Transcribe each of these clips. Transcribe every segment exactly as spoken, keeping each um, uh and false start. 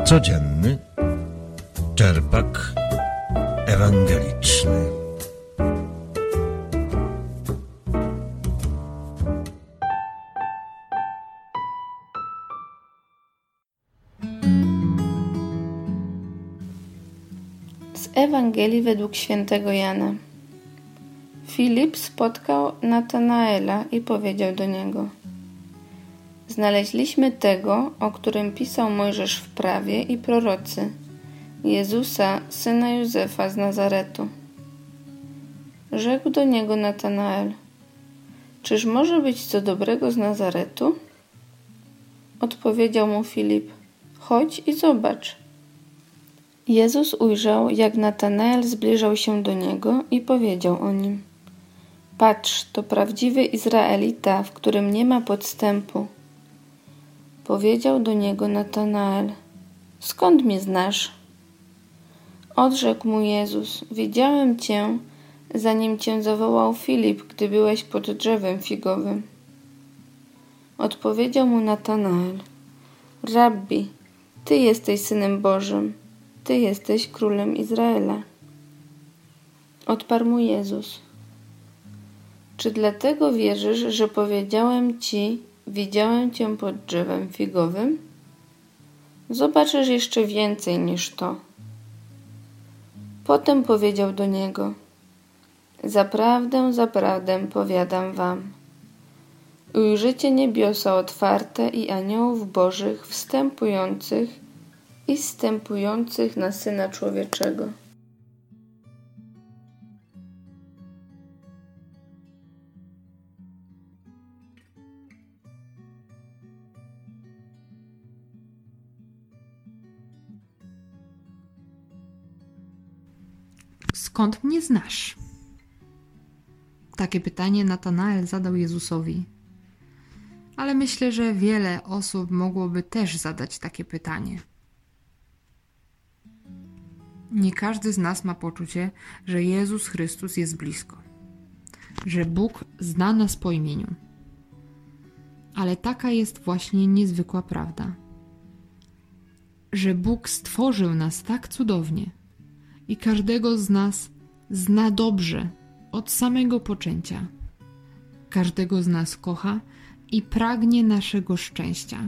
Codzienny czerpak ewangeliczny. Z Ewangelii według świętego Jana. Filip spotkał Natanaela i powiedział do niego: Znaleźliśmy tego, o którym pisał Mojżesz w prawie i prorocy, Jezusa, syna Józefa z Nazaretu. Rzekł do niego Natanael: Czyż może być co dobrego z Nazaretu? Odpowiedział mu Filip: Chodź i zobacz. Jezus ujrzał, jak Natanael zbliżał się do niego i powiedział o nim: Patrz, to prawdziwy Izraelita, w którym nie ma podstępu. Powiedział do niego Natanael: Skąd mnie znasz? Odrzekł mu Jezus: Widziałem cię, zanim cię zawołał Filip, gdy byłeś pod drzewem figowym. Odpowiedział mu Natanael: Rabbi, Ty jesteś Synem Bożym, Ty jesteś Królem Izraela. Odparł mu Jezus: Czy dlatego wierzysz, że powiedziałem ci, widziałem cię pod drzewem figowym? Zobaczysz jeszcze więcej niż to. Potem powiedział do niego: Zaprawdę, zaprawdę powiadam wam, ujrzycie niebiosa otwarte i aniołów bożych wstępujących i zstępujących na Syna Człowieczego. Skąd mnie znasz? Takie pytanie Natanael zadał Jezusowi. Ale myślę, że wiele osób mogłoby też zadać takie pytanie. Nie każdy z nas ma poczucie, że Jezus Chrystus jest blisko, że Bóg zna nas po imieniu. Ale taka jest właśnie niezwykła prawda, że Bóg stworzył nas tak cudownie i każdego z nas zna dobrze od samego poczęcia. Każdego z nas kocha i pragnie naszego szczęścia.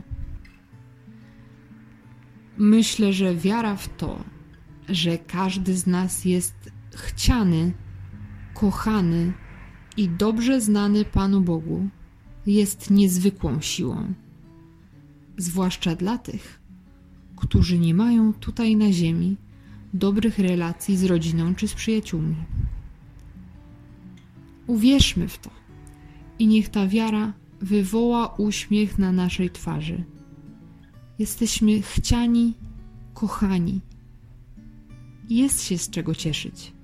Myślę, że wiara w to, że każdy z nas jest chciany, kochany i dobrze znany Panu Bogu, jest niezwykłą siłą. Zwłaszcza dla tych, którzy nie mają tutaj na ziemi dobrych relacji z rodziną czy z przyjaciółmi. Uwierzmy w to i niech ta wiara wywoła uśmiech na naszej twarzy. Jesteśmy chciani, kochani. Jest się z czego cieszyć.